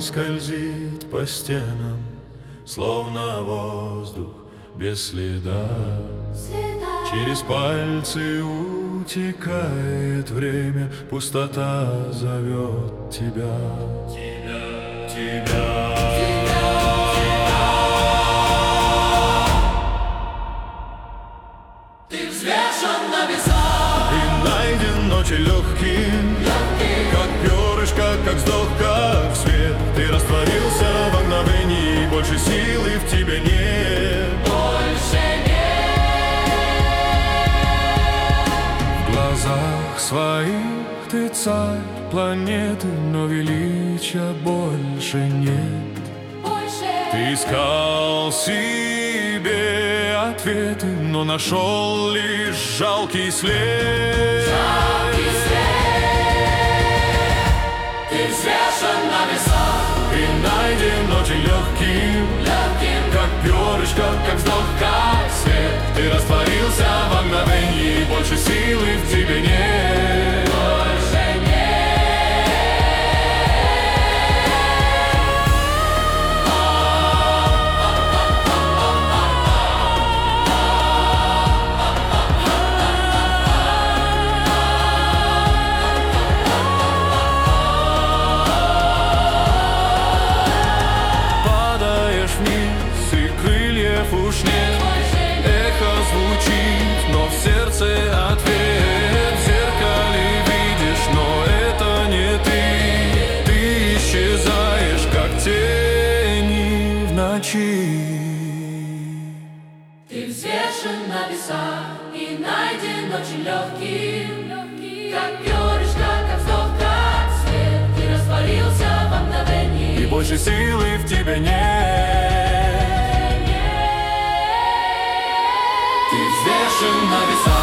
скользит по стенам, словно воздух без следа. Через пальцы утекает время, пустота зовет тебя. Ты взвешен на весах И найден ночью легким, как перышко, как вздох, как свет. Ты растворился во мгновении, больше силы в тебе нет. Больше нет. В глазах своих ты царь планеты, но величия больше нет. Ты искал себе ответы, но нашел лишь жалкий след. Ты взвешен на весах И найден очень легким, как перышко, как вздох, как свет. Ты растворился во мгновении, больше силы в тебе нет. больше нет. Падаешь вниз, и крыльев уж нет. Эхо звучит, но в сердце ответ. В зеркале видишь, но это не ты. Ты исчезаешь, как тени в ночи. Ты взвешен на весах и найден очень легким, как перышко, как вздох, как свет. Ты растворился во мгновении, И больше силы в тебе нет. Ты взвешен на весах.